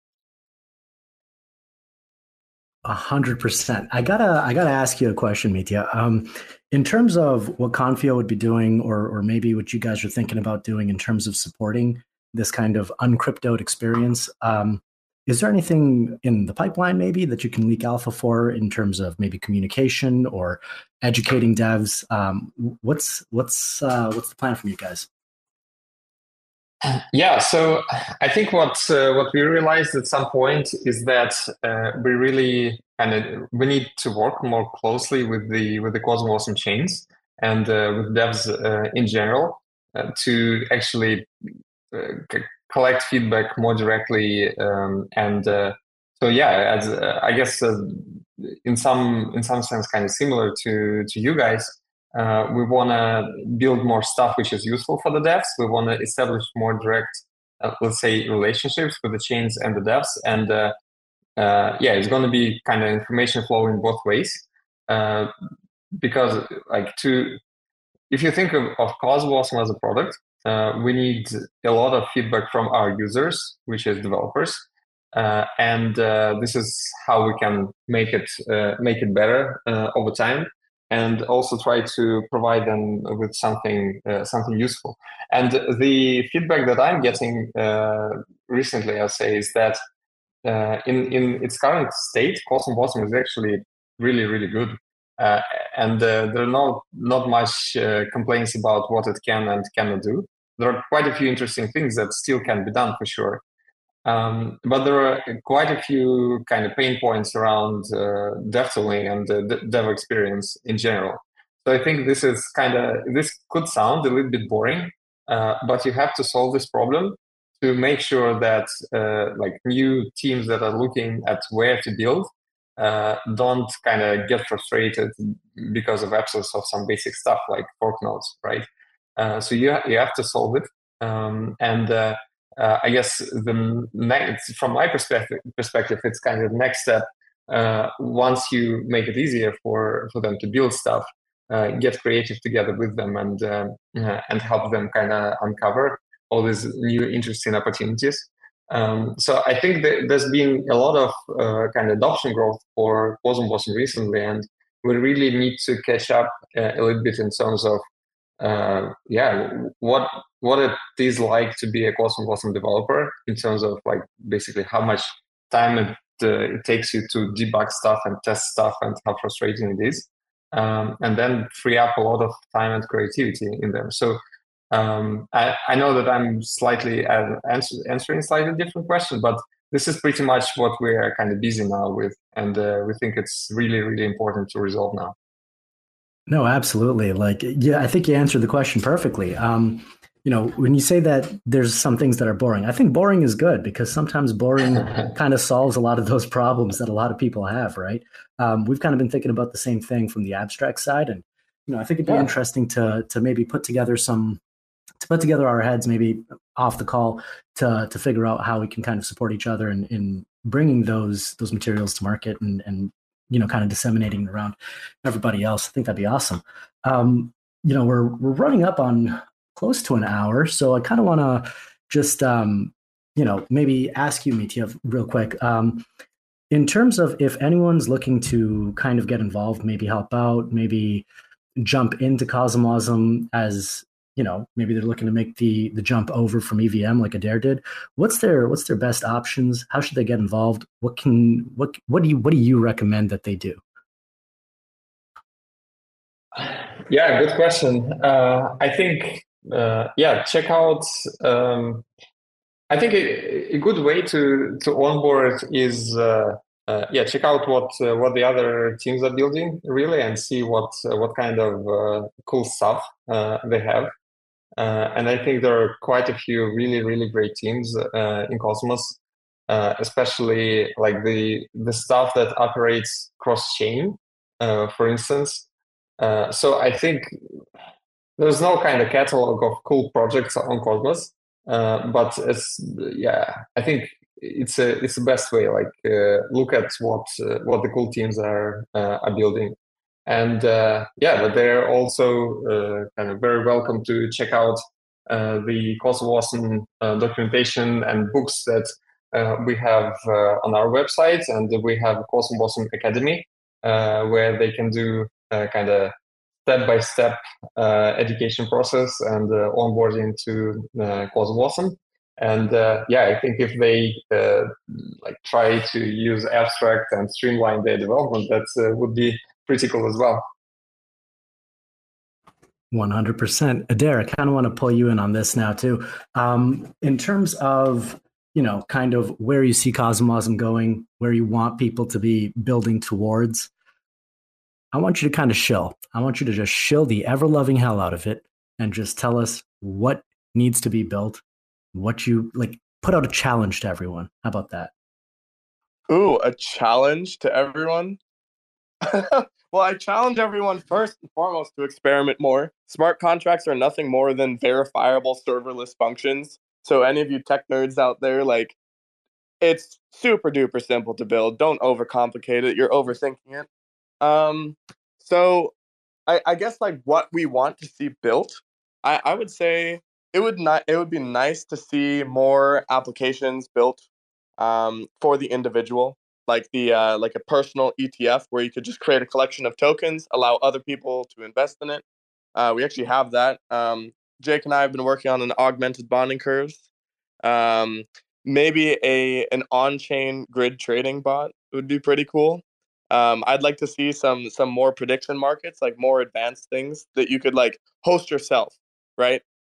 A hundred percent. I gotta, I gotta ask you a question, Mitya. Um, in terms of what Konfio would be doing, or or maybe what you guys are thinking about doing in terms of supporting this kind of uncryptoed experience, um, is there anything in the pipeline maybe that you can leak alpha for in terms of maybe communication or educating devs? Um, what's what's uh, what's the plan from you guys? Yeah, so I think what uh, what we realized at some point is that uh, we really kind of we need to work more closely with the with the Cosmos and chains and uh, with devs uh, in general uh, to actually uh, c- collect feedback more directly um, and uh, so yeah, as uh, I guess uh, in some in some sense kind of similar to to you guys. Uh, we want to build more stuff which is useful for the devs. We want to establish more direct, uh, let's say, relationships with the chains and the devs. And uh, uh, yeah, it's going to be kind of information flow in both ways. Uh, because, like, to if you think of, of Cosmos as a product, uh, we need a lot of feedback from our users, which is developers. Uh, and uh, this is how we can make it uh, make it better uh, over time, and also try to provide them with something uh, something useful. And the feedback that I'm getting uh, recently, I'll say, is that uh, in in its current state, Cosmos Bottom is actually really really good, uh, and uh, there are not not much uh, complaints about what it can and cannot do. There are quite a few interesting things that still can be done for sure. Um, but there are quite a few kind of pain points around uh, dev tooling and the dev experience in general. So I think this is kind of, this could sound a little bit boring, uh, but you have to solve this problem to make sure that uh, like new teams that are looking at where to build uh, don't kind of get frustrated because of absence of some basic stuff like fork nodes, right? Uh, so you, ha- you have to solve it. Um, and uh, uh, I guess the next, from my perspective, perspective, it's kind of the next step. Uh, once you make it easier for, for them to build stuff, uh, get creative together with them and uh, uh, and help them kind of uncover all these new interesting opportunities. Um, so I think that there's been a lot of uh, kind of adoption growth for Cosm Blossom recently, and we really need to catch up uh, a little bit in terms of uh, yeah, what what it is like to be a Cosm Blossom developer in terms of like basically how much time it, uh, it takes you to debug stuff and test stuff and how frustrating it is, um, and then free up a lot of time and creativity in there. So um, I, I know that I'm slightly uh, answer, answering slightly different question, but this is pretty much what we're kind of busy now with, and uh, we think it's really really important to resolve now. No, absolutely. Like, yeah, I think you answered the question perfectly. Um, you know, when you say that there's some things that are boring, I think boring is good because sometimes boring kind of solves a lot of those problems that a lot of people have, right? Um, we've kind of been thinking about the same thing from the abstract side, and you know, I think it'd be Yeah. interesting to to maybe put together some to put together our heads, maybe off the call, to to figure out how we can kind of support each other in, in bringing those those materials to market and and you know kind of disseminating it around everybody else. I think that'd be awesome. Um, you know, we're we're running up on close to an hour, so I kind of want to just um, you know maybe ask you, Mitya, real quick. Um, in terms of if anyone's looking to kind of get involved, maybe help out, maybe jump into Cosmosm as you know, maybe they're looking to make the the jump over from E V M like Adair did. What's their what's their best options? How should they get involved? What can what what do you what do you recommend that they do? Yeah, good question. Uh, I think uh, yeah, check out. Um, I think a, a good way to to onboard is uh, uh, yeah, check out what uh, what the other teams are building really, and see what uh, what kind of uh, cool stuff uh, they have. Uh, and I think there are quite a few really really great teams uh, in Cosmos, uh, especially like the the stuff that operates cross chain, uh, for instance. Uh, so I think there's no kind of catalog of cool projects on Cosmos, uh, but it's yeah, I think it's a it's the best way. Like uh, look at what uh, what the cool teams are uh, are building, and uh, yeah, but they're also uh, kind of very welcome to check out uh, the Cosmos uh, documentation and books that uh, we have uh, on our website, and we have Cosmos Academy uh, where they can do uh, kind of step-by-step uh, education process and uh, onboarding to uh, Cosmos. And uh, yeah, I think if they uh, like try to use abstract and streamline their development, that uh, would be pretty cool as well. one hundred percent. Adair, I kind of want to pull you in on this now too. Um, in terms of, you know, kind of where you see Cosmosm going, where you want people to be building towards, I want you to kind of shill. I want you to just shill the ever-loving hell out of it and just tell us what needs to be built, what you like, put out a challenge to everyone. How about that? Ooh, a challenge to everyone? Well, I challenge everyone first and foremost to experiment more. Smart contracts are nothing more than verifiable serverless functions. So any of you tech nerds out there, like, it's super duper simple to build. Don't overcomplicate it. You're overthinking it. Um, so I, I guess like what we want to see built, I, I would say it would not it would be nice to see more applications built um, for the individual, like the uh, like a personal E T F where you could just create a collection of tokens, allow other people to invest in it. Uh, we actually have that. Um, Jake and I have been working on an augmented bonding curves. Um, maybe a an on-chain grid trading bot would be pretty cool. Um, I'd like to see some some more prediction markets, like more advanced things that you could like host yourself, right?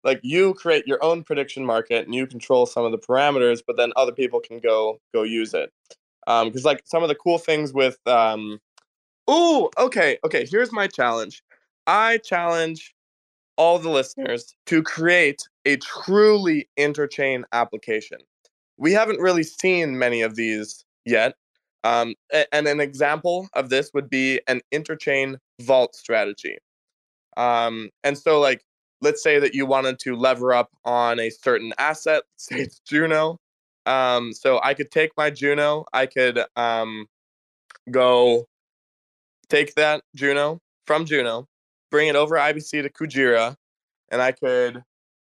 like you create your own prediction market and you control some of the parameters, but then other people can go go use it. Um, because like some of the cool things with um, oh, okay, okay. Here's my challenge. I challenge all the listeners to create a truly interchain application. We haven't really seen many of these yet. Um, and an example of this would be an interchain vault strategy. Um, and so, like, let's say that you wanted to lever up on a certain asset, say it's Juno. Um, so I could take my Juno, I could um, go take that Juno from Juno, bring it over I B C to Kujira, and I could,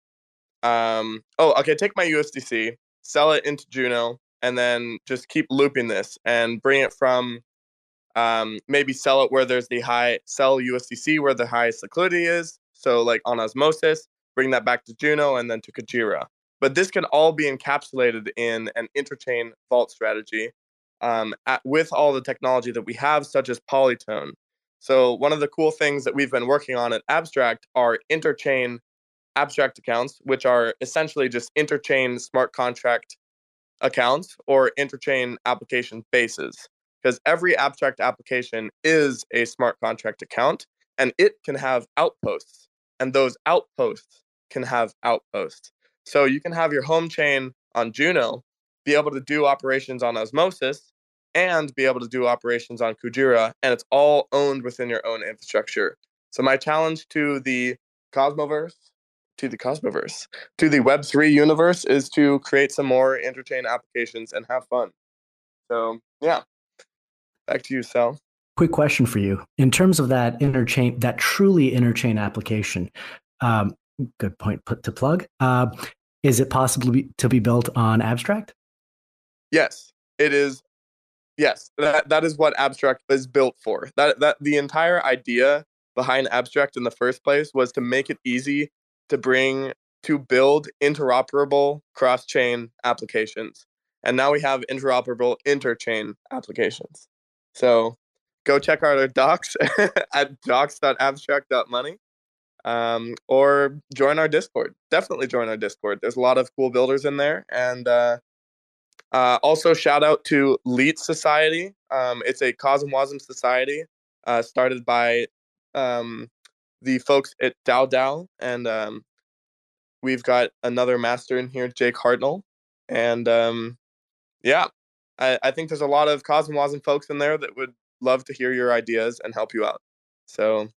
um, oh, okay, take my U S D C, sell it into Juno, and then just keep looping this and bring it from, um, maybe sell it where there's the high, sell U S D C where the highest liquidity is. So like on Osmosis, bring that back to Juno and then to Kujira. But this can all be encapsulated in an interchain vault strategy um, at, with all the technology that we have, such as Polytone. So one of the cool things that we've been working on at Abstract are interchain abstract accounts, which are essentially just interchain smart contract accounts or interchain application bases. Because every abstract application is a smart contract account, and it can have outposts, and those outposts can have outposts. So you can have your home chain on Juno, be able to do operations on Osmosis, and be able to do operations on Kujira, and it's all owned within your own infrastructure. So my challenge to the Cosmoverse, to the Cosmoverse, to the Web three universe is to create some more interchain applications and have fun. So yeah, back to you, Sal. Quick question for you. In terms of that interchain, that truly interchain application, um, good point put to plug. Uh, is it possible to be, to be built on Abstract? Yes, it is. Yes, that that is what Abstract is built for. That that the entire idea behind Abstract in the first place was to make it easy to bring to build interoperable cross-chain applications. And now we have interoperable interchain applications. So go check out our docs at docs dot abstract dot money um, or join our Discord. Definitely join our Discord. There's a lot of cool builders in there. And uh, uh, also shout out to Leet Society. Um, it's a CosmWasm society uh, started by um, the folks at DAO DAO. And um, we've got another master in here, Jake Hartnell. And um, yeah, I, I think there's a lot of CosmWasm folks in there that would love to hear your ideas and help you out. So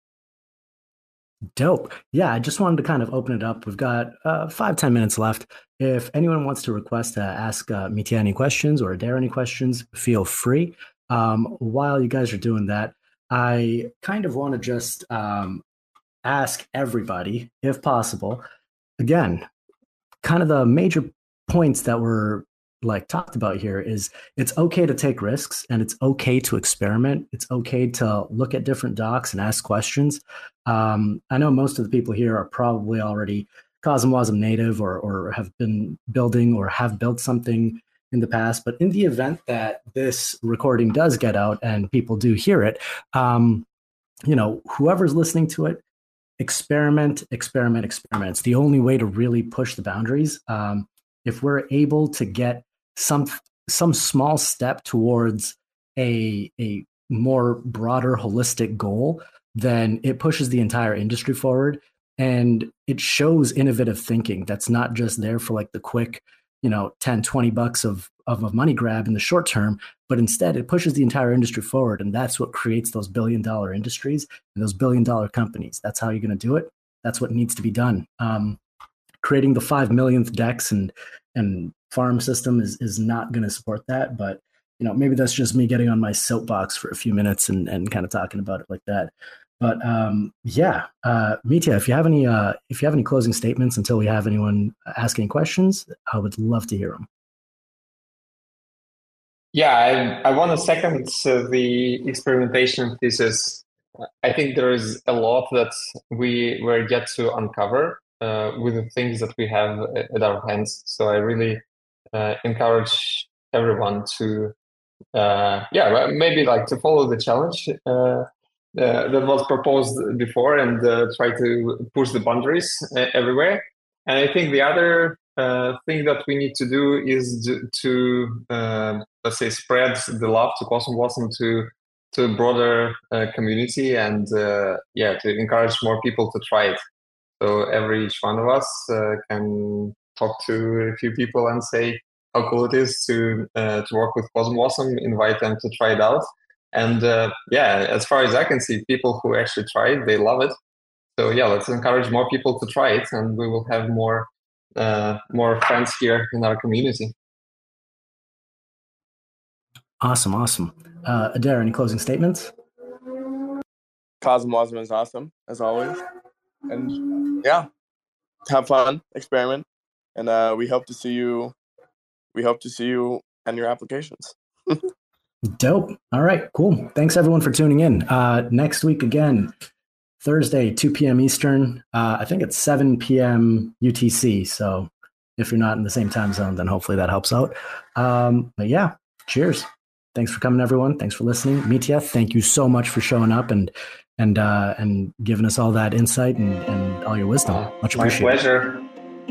dope. Yeah, I just wanted to kind of open it up. We've got uh, five, ten minutes left. If anyone wants to request to ask uh, Mitya any questions or Adair any questions, feel free. Um, while you guys are doing that, I kind of want to just um, ask everybody, if possible, again, kind of the major points that were like talked about here is it's okay to take risks and it's okay to experiment. It's okay to look at different docs and ask questions. Um, I know most of the people here are probably already CosmWasm native or, or have been building or have built something in the past, but in the event that this recording does get out and people do hear it, um, you know, whoever's listening to it, experiment, experiment, experiment. It's the only way to really push the boundaries. Um, if we're able to get some some small step towards a a more broader holistic goal, then it pushes the entire industry forward, and it shows innovative thinking that's not just there for like the quick, you know, ten, twenty bucks of of a money grab in the short term, but instead it pushes the entire industry forward, and that's what creates those billion dollar industries and those billion dollar companies. That's how you're going to do it. That's what needs to be done. Um, creating the five millionth DEX and and farm system is is not going to support that. But you know, maybe that's just me getting on my soapbox for a few minutes and and kind of talking about it like that. But um, yeah, uh, Mitya, if you have any uh, if you have any closing statements until we have anyone asking questions, I would love to hear them. Yeah, I, I want to second uh, the experimentation thesis. I think there is a lot that we were yet to uncover uh, with the things that we have at our hands. So I really uh, encourage everyone to, uh, yeah, maybe like to follow the challenge. Uh, uh, that was proposed before and uh, try to push the boundaries uh, everywhere. And I think the other uh, thing that we need to do is to, to uh, let's say, spread the love to Cosmo Blossom to to a broader uh, community, and uh, yeah, to encourage more people to try it. So every each one of us uh, can talk to a few people and say how cool it is to uh, to work with Cosmo Blossom, invite them to try it out. And uh, yeah, as far as I can see, people who actually try it, they love it. So yeah, let's encourage more people to try it, and we will have more uh, more friends here in our community. Awesome, awesome. Uh, Adair, any closing statements? Cosmo Blossom is awesome, as always. And yeah, have fun, experiment, and uh, we hope to see you. We hope to see you and your applications. Dope. All right, cool. Thanks everyone for tuning in. Uh, next week again, Thursday, two p.m. Eastern. Uh, I think it's seven p.m. U T C. So if you're not in the same time zone, then hopefully that helps out. Um, but yeah, cheers. Thanks for coming, everyone. Thanks for listening. Mitya, thank you so much for showing up and and uh, and giving us all that insight and, and all your wisdom. Much appreciated. My pleasure.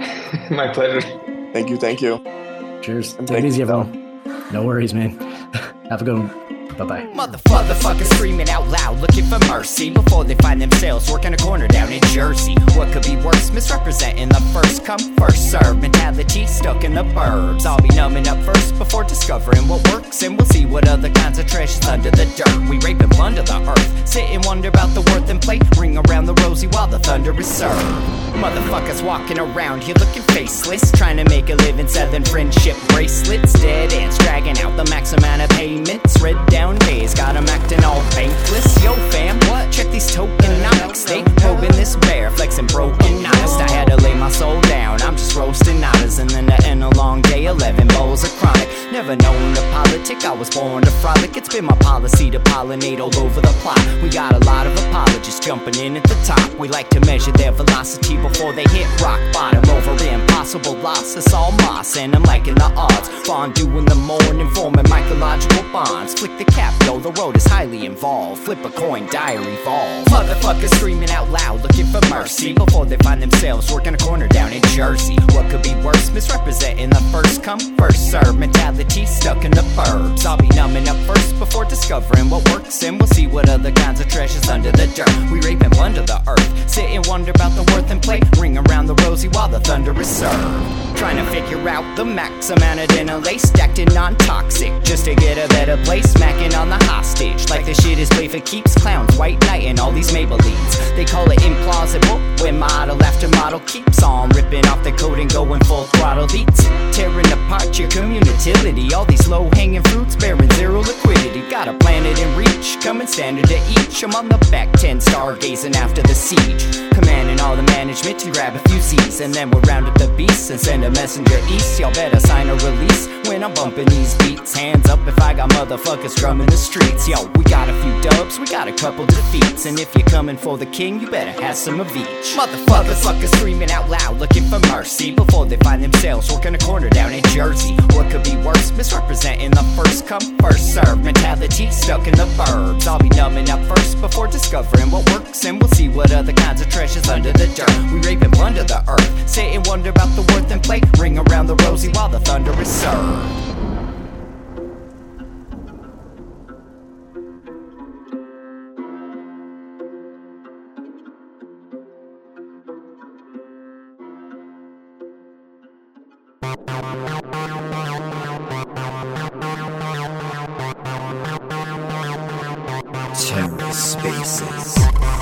My pleasure. Thank you. Thank you. Cheers. And Take it easy, you, everyone. No worries, man. Have a good one. Bye-bye. Motherfuckers screaming out loud, looking for mercy before they find themselves working a corner down in Jersey. What could be worse? Misrepresenting the first come, first serve mentality stuck in the burbs. I'll be numbing up first before discovering what works, and we'll see what other kinds of treasures under the dirt. We rape and plunder the earth, sit and wonder about the worth and play, ring around the rosy while the thunder is served. Motherfuckers walking around here looking faceless, trying to make a living selling friendship bracelets. Dead ends dragging out the max amount of payments. Red down days got them acting all bankless. Yo fam, what? Check these tokenomics. They probing this bear, flexing broken honest. I had to lay my soul down, I'm just roasting nadas. And then to end a long day, eleven bowls of chronic. Never known to politic, I was born to frolic. It's been my policy to pollinate all over the plot. We got a lot of apologists jumping in at the top. We like to measure their velocity before they hit rock bottom. Over impossible loss, it's all moss, and I'm liking the odds. Fondue in the morning, forming mycological bonds. Flick the cap, yo, the road is highly involved. Flip a coin, diary evolve. Motherfuckers screaming out loud, looking for mercy before they find themselves working a corner down in Jersey. What could be worse? Misrepresenting the first come, first serve mentality stuck in the burbs. I'll be numbing up first before discovering what works, and we'll see what other kinds of treasures under the dirt. We rape and plunder the earth, sit and wonder about the worth and play, ring around the rosy while the thunder is served. Trying to figure out the max amount of dinner lace stacked in non-toxic, just to get a better place. Smacking on the hostage like the shit is play for keeps. Clowns, white knight, and all these Maybellines. They call it implausible when model after model keeps on ripping off the coat and going full throttle beats, tearing apart your community. All these low-hanging fruits bearing zero liquidity. Got a planet in reach, coming standard to each. I'm on the back ten, stargazing after the siege, commanding all the management to grab a few C's, and then we'll round up the beasts and send a messenger east. Y'all better sign a release when I'm bumping these beats. Hands up if I got motherfuckers drumming the streets. Yo, we got a few dubs, we got a couple defeats, and if you're coming for the king, you better have some of each. Motherfuckers, fuckers screaming out loud, looking for mercy before they find themselves working a corner down in Jersey. What could be worse? Misrepresenting the first come, first serve mentality stuck in the burbs. I'll be numbing up first before discovering what works, and we'll see what other kinds of treasures under the dirt. We rape and plunder the earth, sit and wonder about the worth and play, ring around the rosy while the thunder is served. TerraSpaces.